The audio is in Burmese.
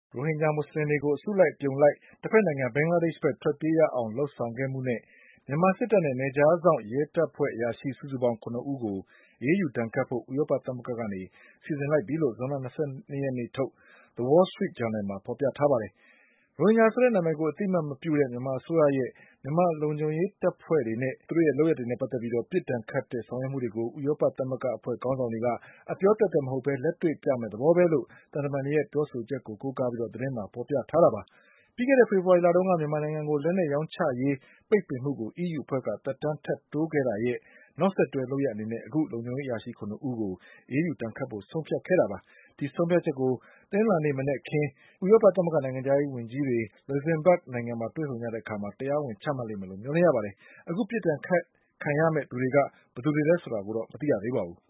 ရိုဟင်ဂျာမွတ်ဆလင်တွေကိုအစုလိုက်အပြုံလိုက်တဘက်နိုင်ငံဘင်္ဂလားဒေ့ရှ်ဘက်ထွက်ပြေးရအောင်လုပ်ဆောင်ခဲ့မှုနဲ့မြန်မာစစ်တပ်နဲ့နယ်ခြားစောင့်ရဲတပ်ဖွဲ့အရာရှိစုစုပေါင်း၇ဦးကိုအရေးယူဒဏ်ခတ်ဖို့ဥရောပသမဂ္ဂကနေစီစဉ်လိုက်ပြီလို့ဇွန်လ22ရက်နေ့ထုတ် The Wall Street Journal မှာဖေါ်ပြထားပါတယ်။ ရိုဟင်ဂျာဆိုတဲ့နာမည်ကိုအသိအမှတ်မပြုတဲ့မြန်မာအစိုးရရဲ့မြန်မာလုံခြုံရေးတပ်ဖွဲ့တွေနဲ့သူတို့ရဲ့လုပ်ရပ်တွေနဲ့ပတ်သက်ပြီးပြစ်ဒဏ်ခတ်တဲ့ဆောင်ရွက်မှုတွေကိုဥရောပသမဂ္ဂအဖွဲ့ခေါင်းဆောင်တွေကအပြောသက်သက်မဟုတ်ပဲလက်တွေ့ပြမယ့်သဘောပဲလို့သံတမန်တွေရဲ့ပြောဆိုချက်ကိုကိုးကားပြီးသတင်းမှာဖေါ်ပြထားတာပါ။ ပြီးခဲ့တဲ့ဖေဖေါ်ဝါရီလတုန်းကမြန်မာနိုင်ငံကိုလက်နက်ရောင်းချရေးပိတ်ပင်မှုကိုအီးယူအဖွဲ့ကသက်တမ်းထပ်တိုးခဲ့တာရဲ့နောက်ဆက်တွဲလုပ်ရပ်အနေနဲ့အခုလုံခြုံရေးအရာရှိ၇ဦးကိုအရေးယူဒဏ်ခတ်ဖို့ဆုံးဖြတ်ခဲ့တာပါ။ ဒီဆုံးဖြတ်ချက်ကိုတနင်္လာနေ့မနက်ခင်းဥရောပသမဂ္ဂနိုင်ငံခြားရေးဝန်ကြီးတွေ Luxembourg နိုင်ငံမှာတွေ့ဆုံကြတဲ့အခါတရားဝင်ချမှတ်လိမ့်မယ်လို့မျှော်လင့်ရပါတယ်။ အခုပြစ်ဒဏ်ခတ်ခံရမယ့်သူတွေကဘယ်သူတွေလဲဆိုတာကိုတော့မသိရသေးပါဘူး။